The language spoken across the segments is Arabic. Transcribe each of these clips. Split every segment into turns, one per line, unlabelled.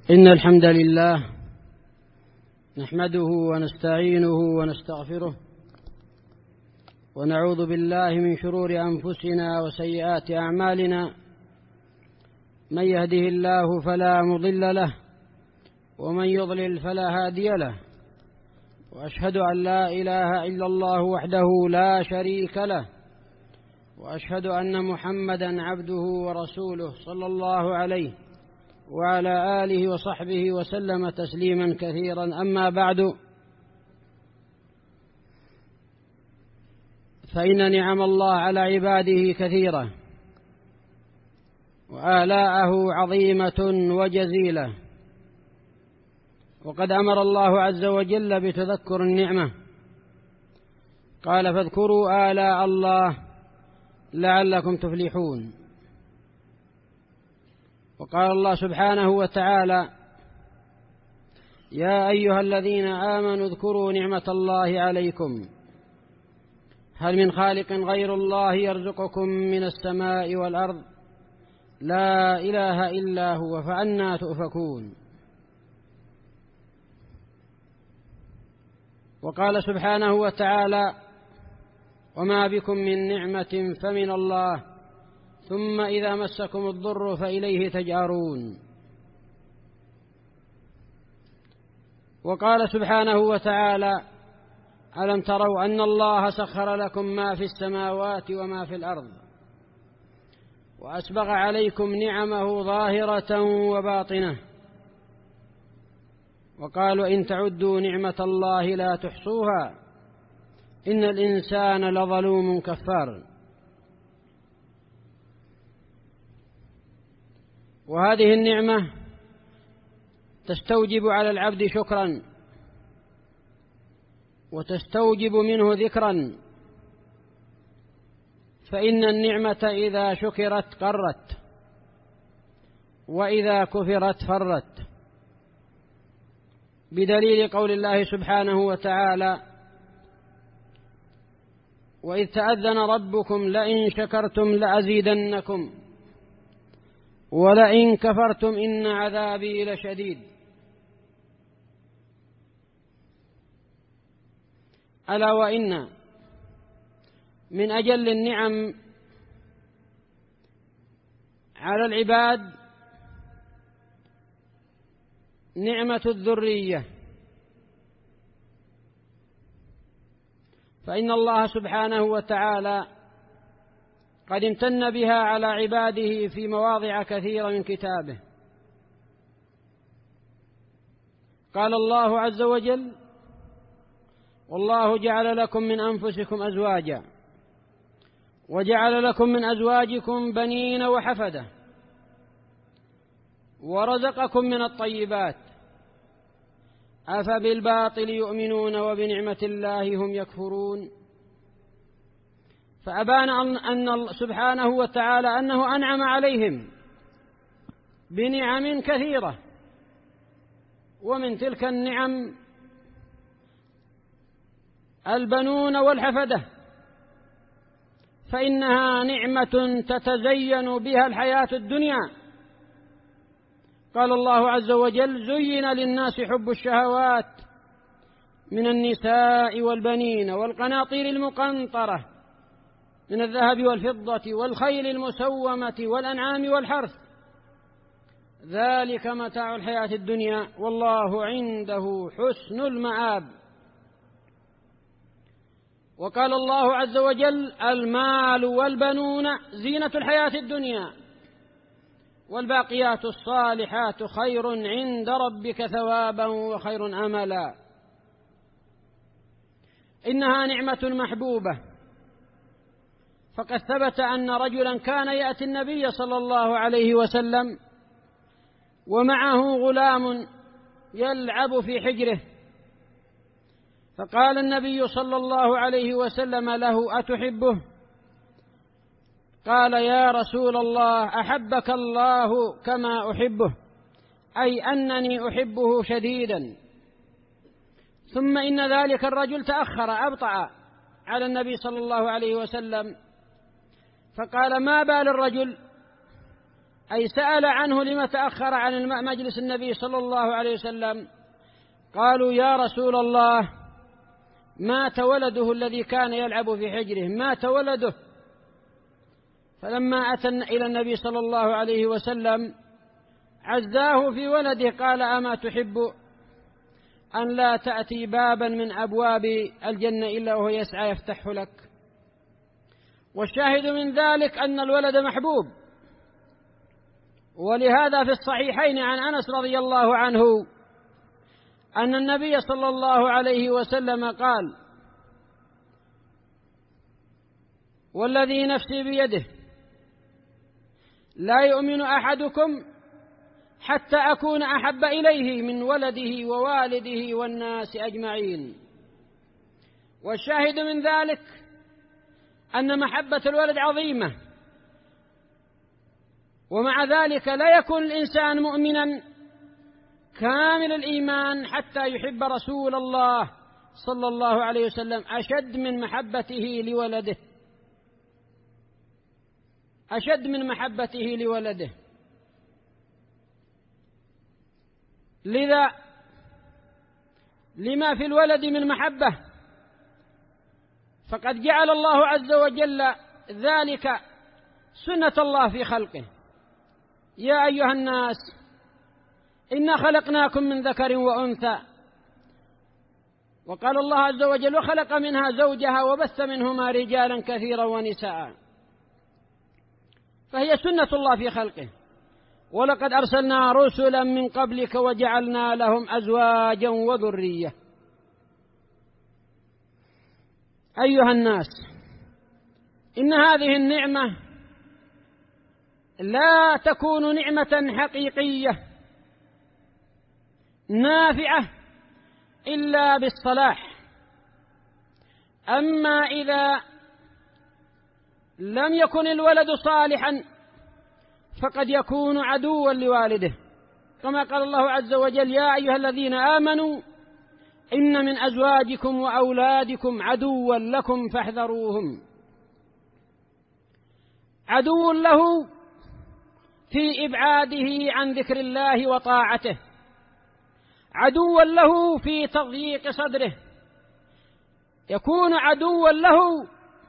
إن الحمد لله نحمده ونستعينه ونستغفره ونعوذ بالله من شرور أنفسنا وسيئات أعمالنا. من يهده الله فلا مضل له ومن يضلل فلا هادي له، وأشهد أن لا إله إلا الله وحده لا شريك له، وأشهد أن محمدا عبده ورسوله صلى الله عليه وعلى آله وصحبه وسلم تسليما كثيرا. أما بعد، فإن نعم الله على عباده كثيرة وآلاءه عظيمة وجزيلة، وقد أمر الله عز وجل بتذكر النعمة، قال: فاذكروا آلاء الله لعلكم تفلحون. وقال الله سبحانه وتعالى: يا أيها الذين آمنوا اذكروا نعمة الله عليكم هل من خالق غير الله يرزقكم من السماء والأرض لا إله إلا هو فأنى تؤفكون. وقال سبحانه وتعالى: وما بكم من نعمة فمن الله ثم إذا مسكم الضر فإليه تجأرون. وقال سبحانه وتعالى: ألم تروا أن الله سخر لكم ما في السماوات وما في الأرض وأسبغ عليكم نعمه ظاهرة وباطنة. وقالوا إن تعدوا نعمة الله لا تحصوها إن الإنسان لظلوم كفار. وهذه النعمة تستوجب على العبد شكرا، وتستوجب منه ذكرا، فإن النعمة إذا شكرت قرت، وإذا كفرت فرت، بدليل قول الله سبحانه وتعالى: وإذ تأذن ربكم لئن شكرتم لأزيدنكم ولئن كفرتم إن عذابي لشديد. ألا وإن من أجل النعم على العباد نعمة الذرية، فإن الله سبحانه وتعالى قد امتن بها على عباده في مواضع كثيرة من كتابه. قال الله عز وجل: والله جعل لكم من أنفسكم أزواجا وجعل لكم من أزواجكم بنين وحفدة ورزقكم من الطيبات أفبالباطل يؤمنون وبنعمة الله هم يكفرون. فأبان أن سبحانه وتعالى أنه أنعم عليهم بنعم كثيرة، ومن تلك النعم البنون والحفدة، فإنها نعمة تتزين بها الحياة الدنيا. قال الله عز وجل: زين للناس حب الشهوات من النساء والبنين والقناطير المقنطرة من الذهب والفضة والخيل المسومة والأنعام والحرث ذلك متاع الحياة الدنيا والله عنده حسن المآب. وقال الله عز وجل: المال والبنون زينة الحياة الدنيا والباقيات الصالحات خير عند ربك ثوابا وخير أملا. إنها نعمة محبوبة، فقد ثبت أن رجلا كان يأتي النبي صلى الله عليه وسلم ومعه غلام يلعب في حجره، فقال النبي صلى الله عليه وسلم له: أتحبه؟ قال: يا رسول الله أحبك الله كما أحبه، أي أنني أحبه شديدا. ثم إن ذلك الرجل تأخر أبطأ على النبي صلى الله عليه وسلم، فقال: ما بال الرجل أي سأل عنه لما تأخر عن مجلس النبي صلى الله عليه وسلم. قالوا يا رسول الله مات ولده الذي كان يلعب في حجره، مات ولده. فلما أتى إلى النبي صلى الله عليه وسلم عزاه في ولده، قال أما تحب أن لا تأتي بابا من أبواب الجنة إلا وهو يسعى يفتحه لك؟ والشاهد من ذلك أن الولد محبوب. ولهذا في الصحيحين عن أنس رضي الله عنه أن النبي صلى الله عليه وسلم قال والذي نفسي بيده لا يؤمن أحدكم حتى أكون أحب إليه من ولده ووالده والناس أجمعين. والشاهد من ذلك أن محبة الولد عظيمة، ومع ذلك لا يكون الإنسان مؤمنا كامل الإيمان حتى يحب رسول الله صلى الله عليه وسلم أشد من محبته لولده، أشد من محبته لولده. لذا لما في الولد من محبة فقد جعل الله عز وجل ذلك سنة الله في خلقه. يا أيها الناس إنا خلقناكم من ذكر وأنثى، وقال الله عز وجل وخلق منها زوجها وبث منهما رجالا كثيرا ونساء، فهي سنة الله في خلقه. ولقد أرسلنا رسلا من قبلك وجعلنا لهم أزواجا وذرية. أيها الناس إن هذه النعمة لا تكون نعمة حقيقية نافعة إلا بالصلاح. أما إذا لم يكن الولد صالحا فقد يكون عدوا لوالده، كما قال الله عز وجل يا أيها الذين آمنوا إن من أزواجكم وأولادكم عدوا لكم فاحذروهم. عدو له في إبعاده عن ذكر الله وطاعته، عدوا له في تضييق صدره، يكون عدوا له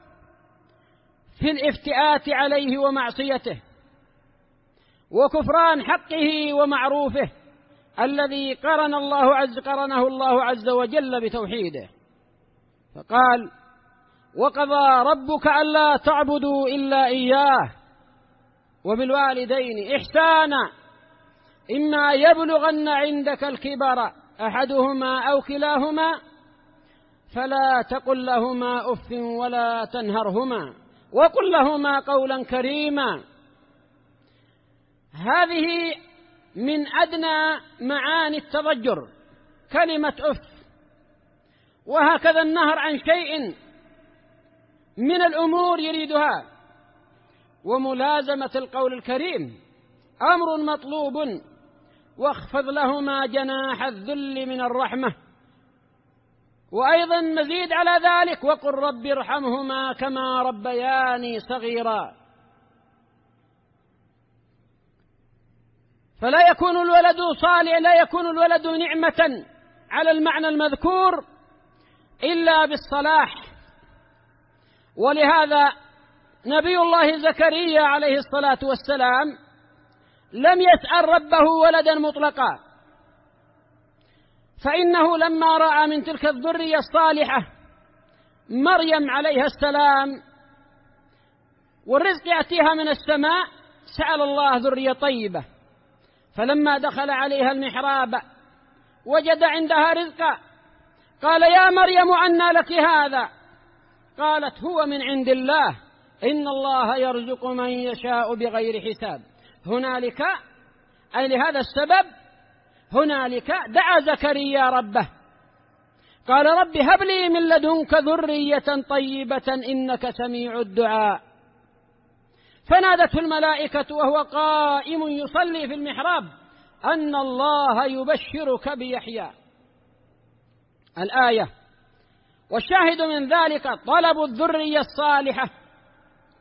في الافتئات عليه ومعصيته وكفران حقه ومعروفه الذي قرنه الله عز وجل بتوحيده. فقال وقضى ربك ألا تعبدوا إلا إياه وبالوالدين إحسانا إما يبلغن عندك الكبر أحدهما أو كلاهما فلا تقل لهما أف ولا تنهرهما وقل لهما قولا كريما. هذه من أدنى معاني التضجر كلمة أف. وهكذا النهر عن شيء من الأمور يريدها. وملازمة القول الكريم أمر مطلوب. واخفض لهما جناح الذل من الرحمة. وأيضا مزيد على ذلك وقل رب ارحمهما كما ربياني صغيرا. فلا يكون الولد صالح، لا يكون الولد نعمة على المعنى المذكور إلا بالصلاح. ولهذا نبي الله زكريا عليه الصلاة والسلام لم يسأل ربه ولدا مطلقا، فإنه لما رأى من تلك الذرية الصالحة مريم عليها السلام والرزق يأتيها من السماء سأل الله ذرية طيبة. فلما دخل عليها المحراب وجد عندها رزقا قال يا مريم أنى لك هذا؟ قالت هو من عند الله إن الله يرزق من يشاء بغير حساب. هنالك أي لهذا السبب هنالك دعا زكريا ربه قال رب هب لي من لدنك ذرية طيبة إنك سميع الدعاء. فنادته الملائكة وهو قائم يصلي في المحراب أن الله يبشرك بيحيى الآية. والشاهد من ذلك طلب الذرية الصالحة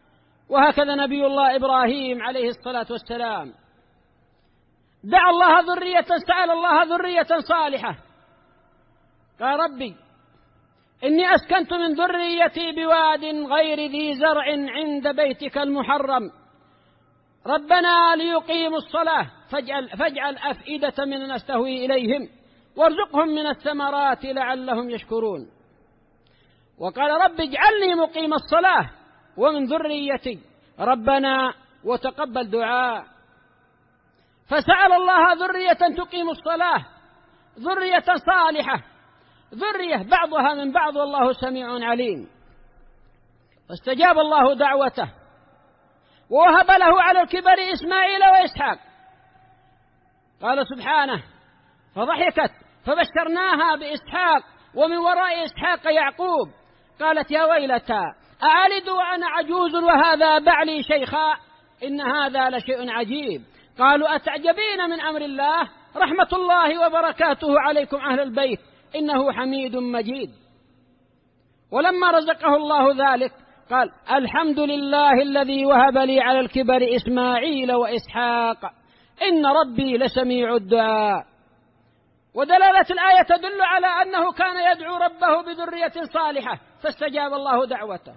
وهكذا نبي الله إبراهيم عليه الصلاة والسلام دعا الله سأل الله ذرية صالحة، قال ربي إني أسكنت من ذريتي بواد غير ذي زرع عند بيتك المحرم ربنا ليقيموا الصلاة فاجعل أفئدة من الناس تهوي إليهم وارزقهم من الثمرات لعلهم يشكرون. وقال رب اجعلني مقيم الصلاة ومن ذريتي ربنا وتقبل دعاء. فسأل الله ذرية تقيم الصلاة، ذرية صالحة، ذرية بعضها من بعض والله سميع عليم. فاستجاب الله دعوته ووهب له على الكبر إسماعيل وإسحاق. قال سبحانه فضحكت فبشرناها بإسحاق ومن وراء إسحاق يعقوب قالت يا ويلتى أألد وأنا عجوز وهذا بعلي شيخا إن هذا لشيء عجيب. قالوا أتعجبين من أمر الله رحمة الله وبركاته عليكم أهل البيت إنه حميد مجيد. ولما رزقه الله ذلك قال الحمد لله الذي وهب لي على الكبر إسماعيل وإسحاق إن ربي لسميع الدعاء. ودلالة الآية تدل على أنه كان يدعو ربه بذرية صالحة فاستجاب الله دعوته.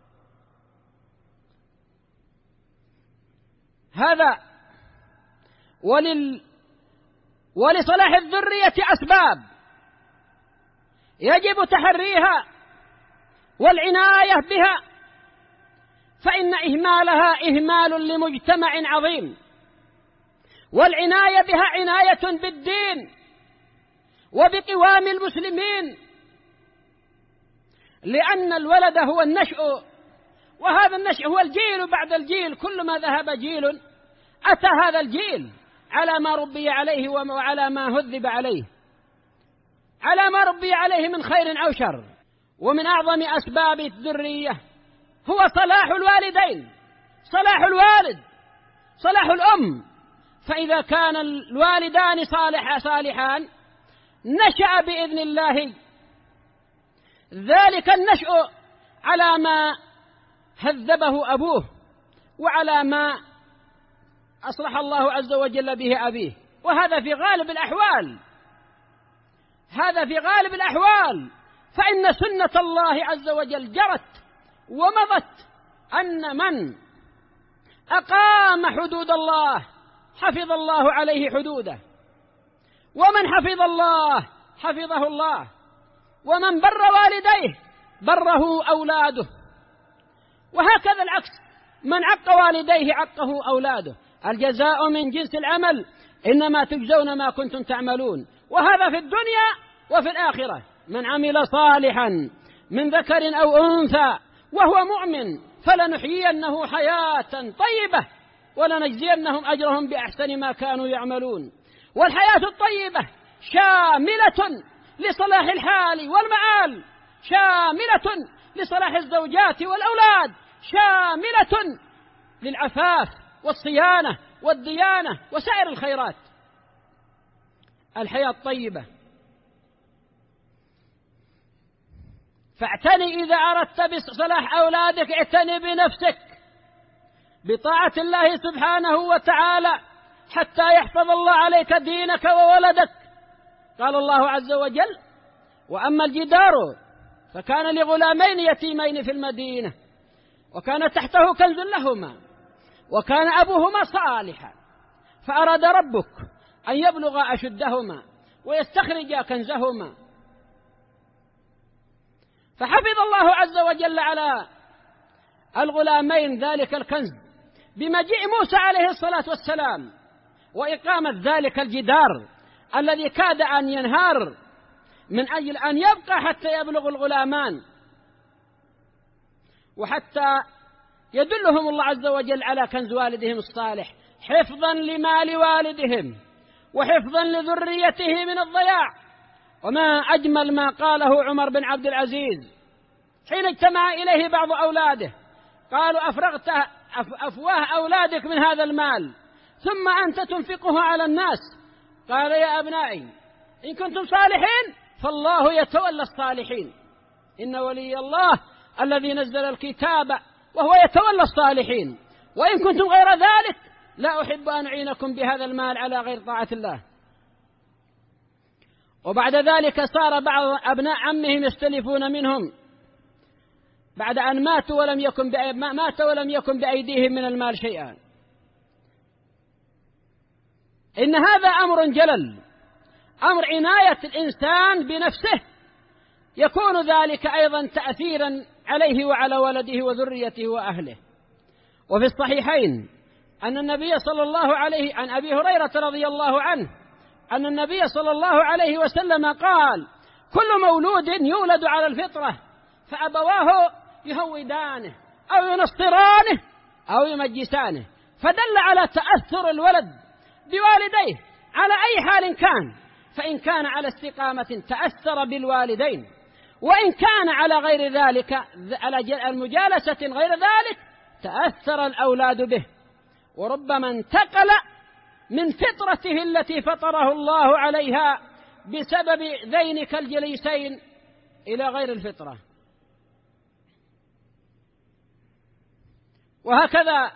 هذا ولصلاح الذرية أسباب يجب تحريها والعناية بها، فإن إهمالها إهمال لمجتمع عظيم، والعناية بها عناية بالدين وبقوام المسلمين، لأن الولد هو النشء، وهذا النشء هو الجيل بعد الجيل، كلما ذهب جيل أتى هذا الجيل على ما ربي عليه وعلى ما هذب عليه، على ما ربي عليه من خير أو شر. ومن أعظم أسباب الذرية هو صلاح الوالدين، صلاح الوالد، صلاح الأم. فإذا كان الوالدان صالحان نشأ بإذن الله ذلك النشأ على ما هذبه أبوه وعلى ما أصلح الله عز وجل به أبيه. وهذا في غالب الأحوال، هذا في غالب الأحوال، فإن سنة الله عز وجل جرت ومضت أن من أقام حدود الله حفظ الله عليه حدوده، ومن حفظ الله حفظه الله، ومن بر والديه بره أولاده، وهكذا العكس، من عق والديه عقه أولاده. الجزاء من جنس العمل إنما تجزون ما كنتم تعملون. وهذا في الدنيا وفي الآخرة. من عمل صالحا من ذكر أو أنثى وهو مؤمن فلنحيينه حياة طيبة ولنجزينهم أجرهم بأحسن ما كانوا يعملون. والحياة الطيبة شاملة لصلاح الحال والمآل، شاملة لصلاح الزوجات والأولاد، شاملة للعفاف والصيانة والديانة وسائر الخيرات. الحياة الطيبة. فاعتني إذا أردت بصلاح أولادك، اعتني بنفسك بطاعة الله سبحانه وتعالى حتى يحفظ الله عليك دينك وولدك. قال الله عز وجل وأما الجدار فكان لغلامين يتيمين في المدينة وكان تحته كنز لهما وكان أبوهما صالحا فأراد ربك أن يبلغ أشدهما ويستخرج كنزهما، فحفظ الله عز وجل على الغلامين ذلك الكنز بمجيء موسى عليه الصلاة والسلام وإقامة ذلك الجدار الذي كاد أن ينهار من أجل أن يبقى حتى يبلغ الغلامان، وحتى يدلهم الله عز وجل على كنز والدهم الصالح حفظا لمال والدهم وحفظا لذريته من الضياع. وما أجمل ما قاله عمر بن عبد العزيز حين اجتمع إليه بعض أولاده، قالوا أفرغت أفواه أولادك من هذا المال ثم أنت تنفقه على الناس؟ قال يا أبنائي إن كنتم صالحين فالله يتولى الصالحين، إن ولي الله الذي نزل الكتاب وهو يتولى الصالحين، وإن كنتم غير ذلك لا أحب أن أعينكم بهذا المال على غير طاعة الله. وبعد ذلك صار بعض أبناء عمهم يستلفون منهم بعد أن ماتوا ولم يكن بأيديهم من المال شيئا. إن هذا أمر جلل، أمر عناية الإنسان بنفسه، يكون ذلك أيضا تأثيرا عليه وعلى ولده وذريته وأهله. وفي الصحيحين أن النبي صلى الله عليه عن أبي هريرة رضي الله عنه أن النبي صلى الله عليه وسلم قال: كل مولود يولد على الفطرة فأبواه يهودانه أو ينصرانه أو يمجسانه، فدل على تأثر الولد بوالديه على أي حال كان، فإن كان على استقامة تأثر بالوالدين، وإن كان على غير ذلك على المجالسة غير ذلك تأثر الأولاد به، وربما انتقل من فطرته التي فطره الله عليها بسبب ذينك الجليسين إلى غير الفطرة. وهكذا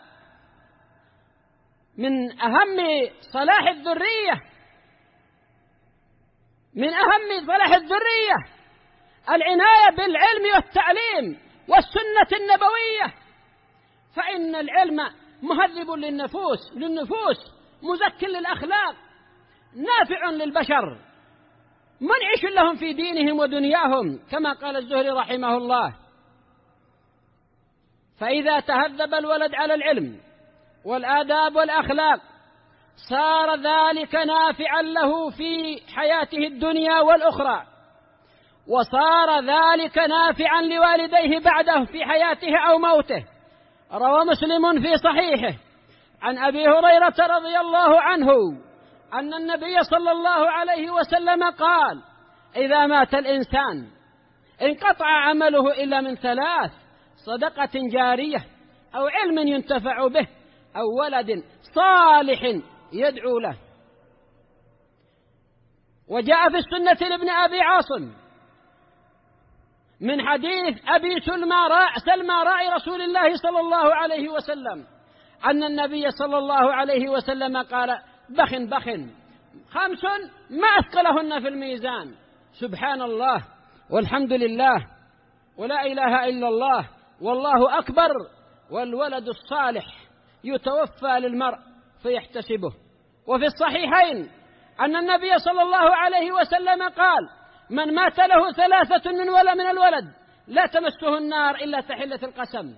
من أهم صلاح الذرية العناية بالعلم والتعليم والسنة النبوية، فإن العلم مهذب للنفوس مزكٍ للأخلاق، نافع للبشر، منعش لهم في دينهم ودنياهم، كما قال الزهري رحمه الله: فإذا تهذب الولد على العلم والآداب والأخلاق صار ذلك نافعا له في حياته الدنيا والأخرى، وصار ذلك نافعا لوالديه بعده في حياته أو موته. روى مسلم في صحيحه عن أبي هريرة رضي الله عنه أن النبي صلى الله عليه وسلم قال: إذا مات الإنسان انقطع عمله إلا من 3: صدقة جارية أو علم ينتفع به أو ولد صالح يدعو له. وجاء في السنة لابن أبي عاصم من حديث أبي سلمى راعي رسول الله صلى الله عليه وسلم أن النبي صلى الله عليه وسلم قال: بخ 5 ما أثقلهن في الميزان: سبحان الله والحمد لله ولا إله إلا الله والله أكبر، والولد الصالح يتوفى للمرء فيحتسبه. وفي الصحيحين أن النبي صلى الله عليه وسلم قال: من مات له 3 من الولد لا تمسه النار إلا تحلة القسم.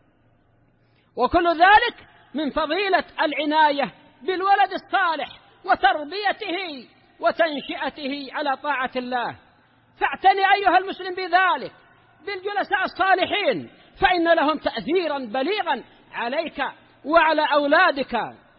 وكل ذلك من فضيلة العناية بالولد الصالح وتربيته وتنشئته على طاعة الله. فاعتني أيها المسلم بذلك، بالجلساء الصالحين، فإن لهم تأثيرا بليغا عليك وعلى أولادك.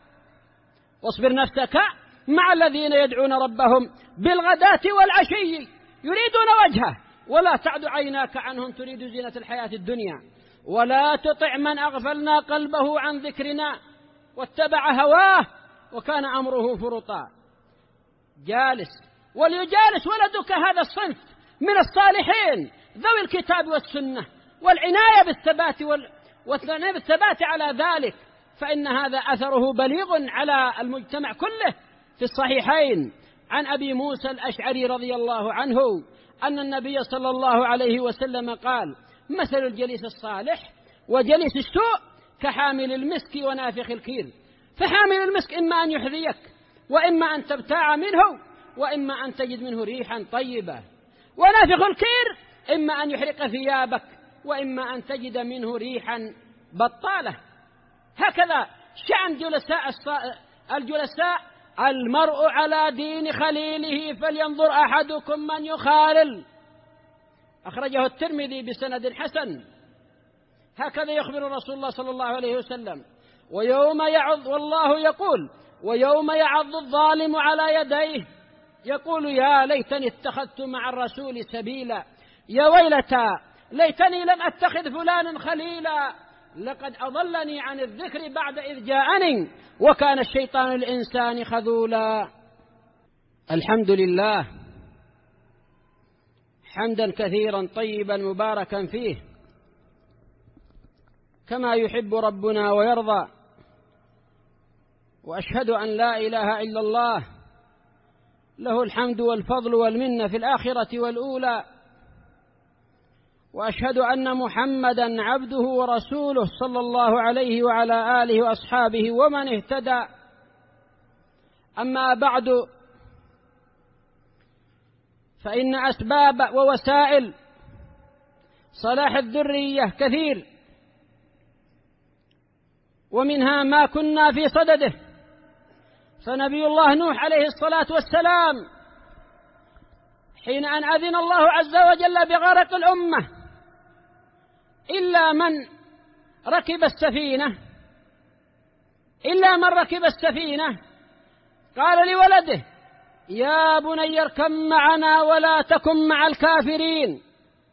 واصبر نفسك مع الذين يدعون ربهم بالغداة والعشي يريدون وجهه ولا تعد عيناك عنهم تريد زينة الحياة الدنيا، ولا تطع من أغفلنا قلبه عن ذكرنا واتبع هواه وكان أمره فرطا. جالس وليجالس ولدك هذا الصنف من الصالحين ذوي الكتاب والسنة، والعناية بالثبات على ذلك، فإن هذا أثره بليغ على المجتمع كله. في الصحيحين عن أبي موسى الأشعري رضي الله عنه أن النبي صلى الله عليه وسلم قال: مثل الجليس الصالح وجليس السوء كحامل المسك ونافخ الكير، فحامل المسك إما أن يحذيك وإما أن تبتاع منه وإما أن تجد منه ريحا طيبة، ونافخ الكير إما أن يحرق ثيابك وإما أن تجد منه ريحا بطالة. هكذا شأن الجلساء. المرء على دين خليله فلينظر أحدكم من يخالل، أخرجه الترمذي بسند حسن. هكذا يخبر رسول الله صلى الله عليه وسلم. والله يقول: ويوم يعض الظالم على يديه يقول: يا ليتني اتخذت مع الرسول سبيلا، يا ويلتى ليتني لم أتخذ فلانا خليلا، لقد أضلني عن الذكر بعد إذ جاءني وكان الشيطان للإنسان خذولا. الحمد لله حمدا كثيرا طيبا مباركا فيه، كما يحب ربنا ويرضى، وأشهد أن لا إله إلا الله له الحمد والفضل والمنة في الآخرة والأولى، وأشهد أن محمدًا عبده ورسوله صلى الله عليه وعلى آله وأصحابه ومن اهتدى. أما بعد، فإن أسباب ووسائل صلاح الذرية كثير، ومنها ما كنا في صدده. فنبي الله نوح عليه الصلاة والسلام حين أن أذن الله عز وجل بغرق الأمة إلا من ركب السفينة قال لولده: يا بني اركب معنا ولا تكن مع الكافرين.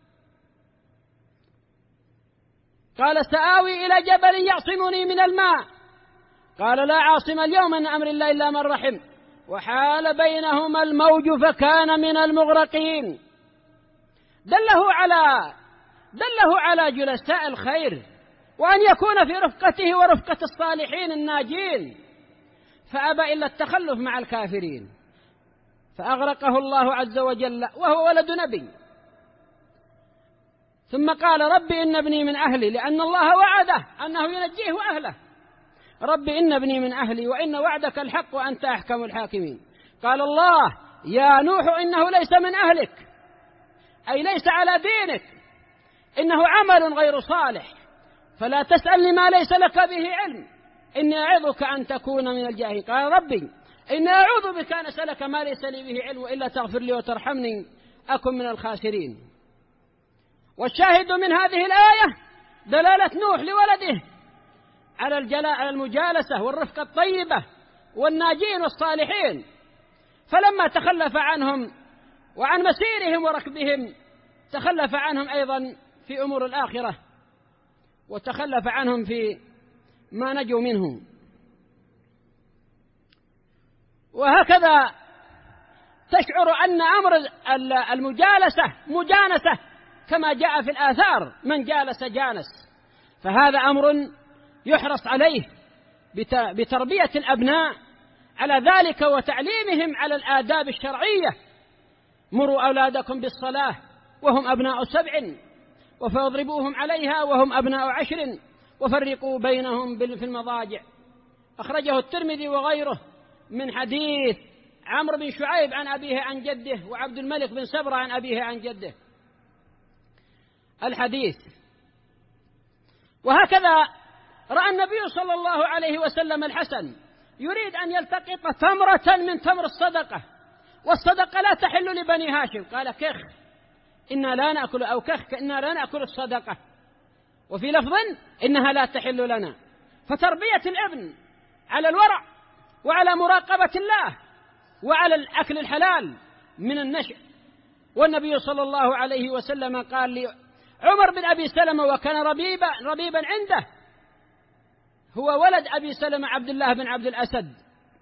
قال: سآوي إلى جبل يعصمني من الماء. قال: لا عاصم اليوم من أمر الله إلا من رحم، وحال بينهما الموج فكان من المغرقين. دله على جلساء الخير، وأن يكون في رفقته ورفقة الصالحين الناجين، فأبى إلا التخلف مع الكافرين، فأغرقه الله عز وجل وهو ولد نبي. ثم قال: رب إن ابني من أهلي، لأن الله وعده أنه ينجيه وأهله. رب إن ابني من أهلي وإن وعدك الحق وأنت أحكم الحاكمين. قال الله: يا نوح إنه ليس من أهلك، أي ليس على دينك، إنه عمل غير صالح، فلا تسألني ما ليس لك به علم، إني أعظك أن تكون من الجاهلين. قال: ربي إني أعوذ بك أن أسألك ما ليس لي به علم، وإلا تغفر لي وترحمني أكن من الخاسرين. والشاهد من هذه الآية دلالة نوح لولده على المجالسة والرفقة الطيبة والناجين والصالحين، فلما تخلف عنهم وعن مسيرهم وركبهم تخلف عنهم أيضا في أمور الآخرة، وتخلف عنهم في ما نجوا منه. وهكذا تشعر أن أمر المجالسة مجانسة، كما جاء في الآثار: من جالس جانس. فهذا أمر يحرص عليه بتربية الأبناء على ذلك وتعليمهم على الآداب الشرعية. مروا أولادكم بالصلاة وهم أبناء 7، وفاضربوهم عليها وهم أبناء 10، وفرقوا بينهم في المضاجع. أخرجه الترمذي وغيره من حديث عمرو بن شعيب عن أبيه عن جده، وعبد الملك بن سبرة عن أبيه عن جده الحديث. وهكذا رأى النبي صلى الله عليه وسلم الحسن يريد أن يلتقط تمرة من تمر الصدقة، والصدقة لا تحل لبني هاشم. قال: كخ إنا لا نأكل، أو كخ إنا لا نأكل الصدقة، وفي لفظ إنها لا تحل لنا. فتربية الابن على الورع وعلى مراقبة الله وعلى الأكل الحلال من النشأ. والنبي صلى الله عليه وسلم قال لعمر بن أبي سلمة، وكان ربيبا عنده، هو ولد أبي سلمة عبد الله بن عبد الأسد،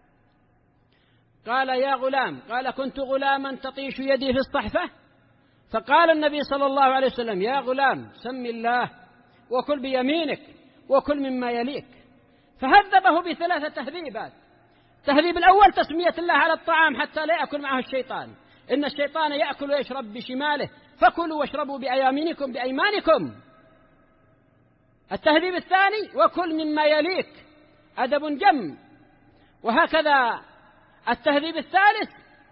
قال: يا غلام، قال: كنت غلاما تطيش يدي في الصحفة، فقال النبي صلى الله عليه وسلم: يا غلام سم الله وكل بيمينك وكل مما يليك. فهذبه ب3 تهذيبات. التهذيب الأول تسمية الله على الطعام حتى لا يأكل معه الشيطان، إن الشيطان يأكل ويشرب بشماله، فكلوا واشربوا بأيمانكم. التهذيب الثاني: وكل مما يليك، أدب جم. وهكذا التهذيب الثالث: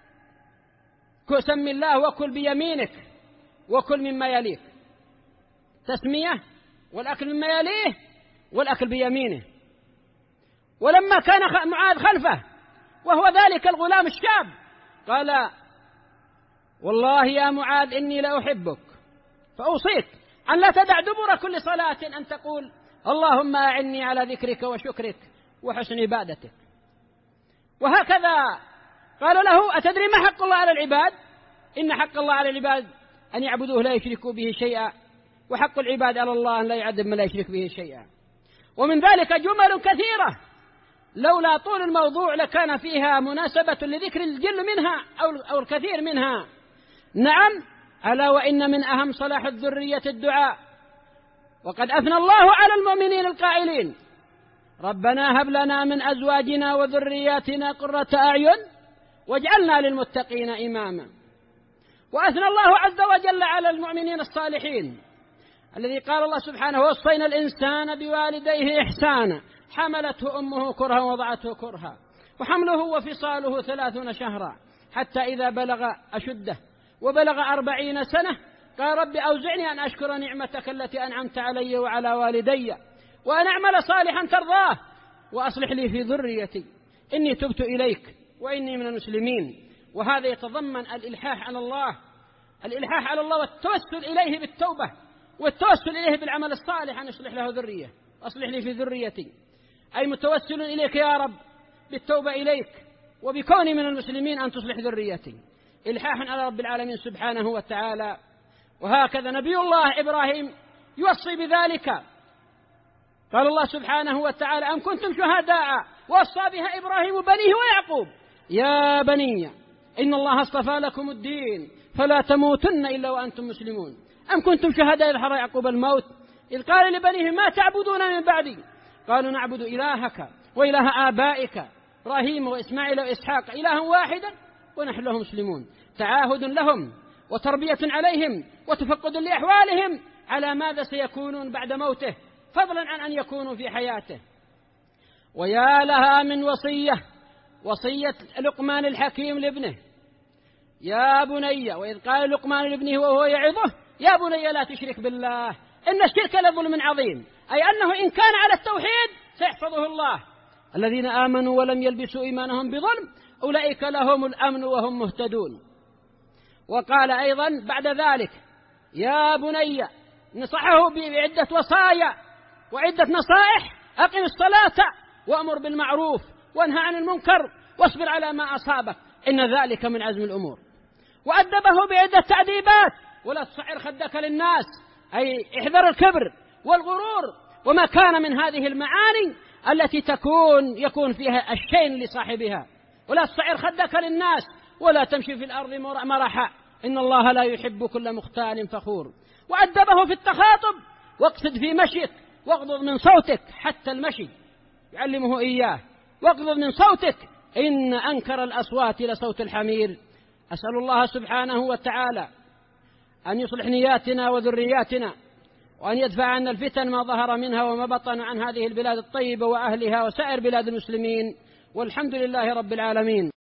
سم الله وكل بيمينك وكل مما يليك. تسمية والأكل مما يليه والأكل بيمينه. ولما كان معاذ خلفه وهو ذلك الغلام الشاب، قال: والله يا معاذ إني لأحبك، فأوصيك أن لا تدع دبر كل صلاة أن تقول: اللهم أعني على ذكرك وشكرك وحسن عبادتك. وهكذا قال له: أتدري ما حق الله على العباد؟ إن حق الله على العباد أن يعبدوه لا يشركوا به شيئا، وحق العباد على الله أن لا يعذب من لا يشرك به شيئا. ومن ذلك جمل كثيرة لولا طول الموضوع لكان فيها مناسبة لذكر الجل منها أو الكثير منها. نعم، ألا وإن من أهم صلاح الذرية الدعاء، وقد أثنى الله على المؤمنين القائلين: ربنا هب لنا من أزواجنا وذرياتنا قرة أعين واجعلنا للمتقين إماما. وأثنى الله عز وجل على المؤمنين الصالحين الذي قال الله سبحانه: ووصينا الإنسان بوالديه إحسانا حملته أمه كرها ووضعته كرها وحمله وفصاله 30 شهرا حتى إذا بلغ أشده وبلغ 40 سنة قال: رب أوزعني أن أشكر نعمتك التي أنعمت علي وعلى والدي وأن أعمل صالحا ترضاه وأصلح لي في ذريتي إني تبت إليك وإني من المسلمين. وهذا يتضمن الإلحاح على الله، الإلحاح على الله والتوسل إليه بالتوبة والتوسل إليه بالعمل الصالح أن يصلح له ذرية. أصلح لي في ذريتي أي متوسل إليك يا رب بالتوبة إليك وبكوني من المسلمين أن تصلح ذريتي، إلحاحا على رب العالمين سبحانه وتعالى. وهكذا نبي الله إبراهيم يوصي بذلك. قال الله سبحانه وتعالى: أم كنتم شهداء ووصى بها إبراهيم بنيه ويعقوب يا بني إن الله اصطفى لكم الدين فلا تموتن إلا وأنتم مسلمون. أم كنتم شهداء إذ حضر يعقوب الموت إذ قال لبنيه ما تعبدون من بعدي قالوا نعبد إلهك وإله آبائك إبراهيم وإسماعيل وإسحاق إلها واحدا ونحن له مسلمون. تعاهد لهم وتربية عليهم وتفقد لأحوالهم على ماذا سيكونون بعد موته فضلا عن أن يكونوا في حياته. ويا لها من وصية لقمان الحكيم لابنه: يا بني، وإذ قال لقمان لابنه وهو يعظه: يا بني لا تشرك بالله إن الشرك لظلم عظيم، أي أنه إن كان على التوحيد سيحفظه الله. الذين آمنوا ولم يلبسوا إيمانهم بظلم أولئك لهم الأمن وهم مهتدون. وقال أيضا بعد ذلك: يا بني، نصحه بعدة وصايا وعدة نصائح: أقم الصلاة وأمر بالمعروف وانهى عن المنكر واصبر على ما أصابك إن ذلك من عزم الأمور. وأدبه بعدة تعذيبات: ولا تصعر خدك للناس، أي احذر الكبر والغرور وما كان من هذه المعاني التي يكون فيها الشين لصاحبها. ولا تصعر خدك للناس ولا تمشي في الأرض مرحا إن الله لا يحب كل مختال فخور. وأدبه في التخاطب: واقصد في مشيك واغضض من صوتك، حتى المشي يعلمه إياه: واغضض من صوتك إن أنكر الأصوات لصوت الحمير. أسأل الله سبحانه وتعالى أن يصلح نياتنا وذرياتنا وأن يدفع عنا الفتن ما ظهر منها وما بطن عن هذه البلاد الطيبة وأهلها وسائر بلاد المسلمين، والحمد لله رب العالمين.